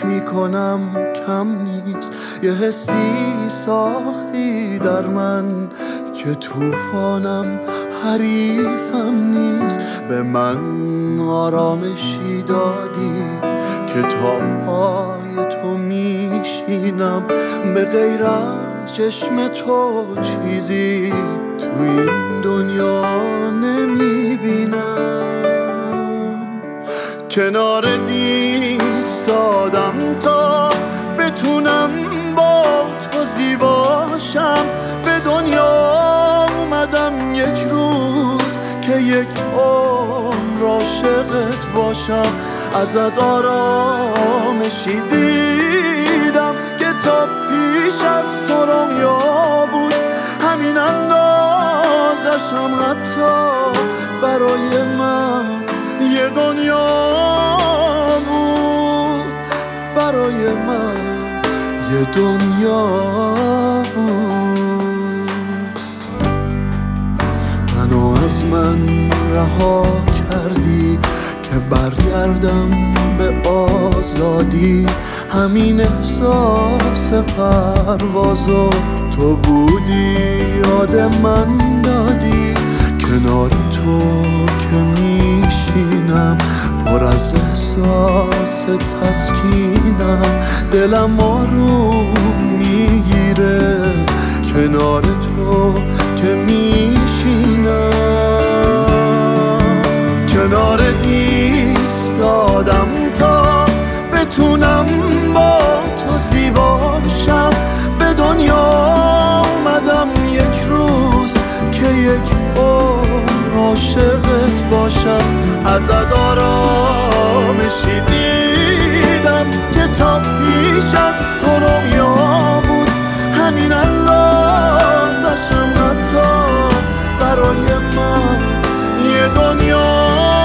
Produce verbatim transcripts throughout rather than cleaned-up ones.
فکر میکنم کم نیست، یه حسی ساختی در من که طوفانم حریفم نیست. به من آرامشی دادی که تا پای تو میشینم، به غیر از چشم تو چیزی تو این دنیا نمیبینم. کنار ایستادم تا بتونم با تو زیباشم، به دنیا اومدم یک روز که یک عمر عاشقت باشم. ازت آرامشی دیدم که تا پیش از تو رویا بود، همین اندازشم حتی برای من یه دنیا بود، برای من یه دنیا بود. منو از من رها کردی که برگردم به آزادی، همین احساس پروازو تو بودی یاد من دادی. کنار تو که میشینم پر از احساس تسکینم، دلم آروم میگیره کنار تو که میشینم. کنار ایستادم تا بتونم با تو زیباشم، به دنیا اومدم یک روز که یک عمر عاشقت باشم. ازت آرامشی دیدم که تا پیش از تو رویا بود، همین اندازشم حتی برای من یه دنیا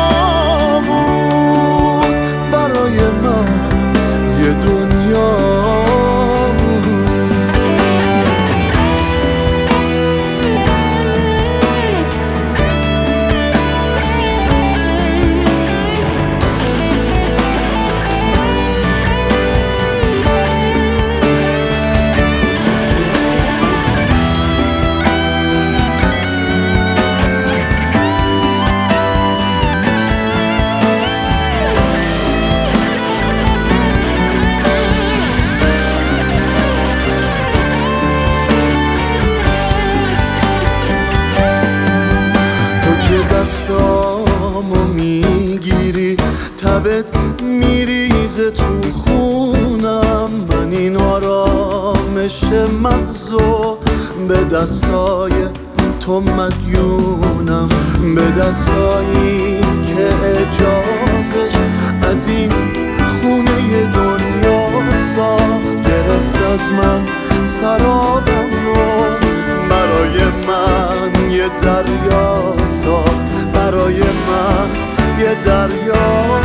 بود، برای من یه دنیا دستامو میگیری، تبت میریزه تو خونم. من این آرامش محضو به دستای تو مدیونم، به دستایی که اجازش از این خونه دنیا ساخت. گرفت از من سرابم رو، برای من یه دریا ساخت، برای من یه دریا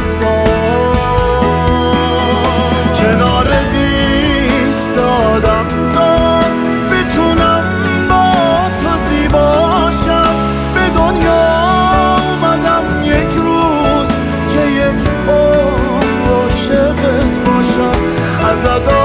ساخت. کنار ایستادم تا بتونم با تو زیباشم، به دنیا اومدم یک روز که یک عمر عاشقت باشم. ازت